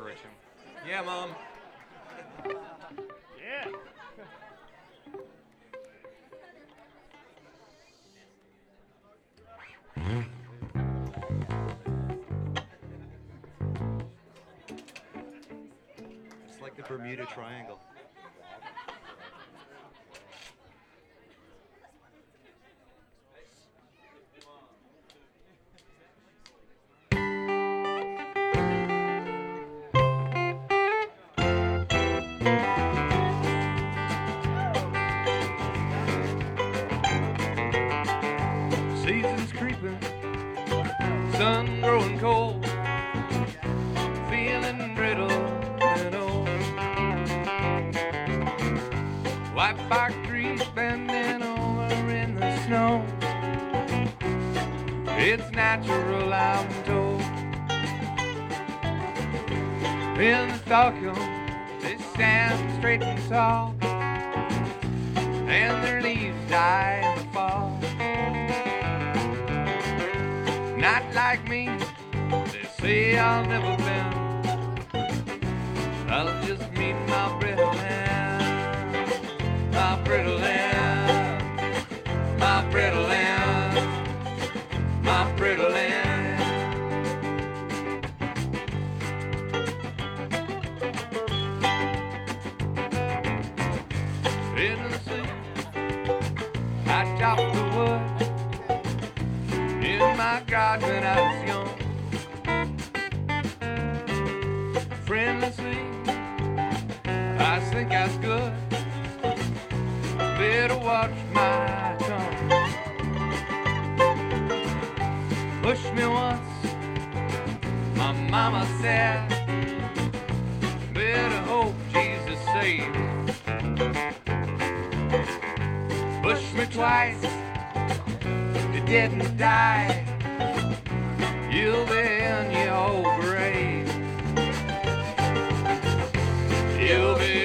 encourage him. Yeah, Mom. Yeah. It's like the Bermuda Triangle. Season's creeping, sun growing cold, feeling brittle and old. White bark trees bending over in the snow. It's natural, I'm told. In the Stockholm, they stand straight and tall, and their leaves die in the fall. Not like me, they say I'll never bend. I'll just meet my brittle end, my brittle end, my brittle end, my brittle end. In the sea, I chopped the wood in my garden when I was young. Friendlessly, I think I was good. Better watch my tongue. Pushed me once, my mama said, better hope Jesus saves. Pushed me twice, you didn't die, you'll be in your old grave. You'll be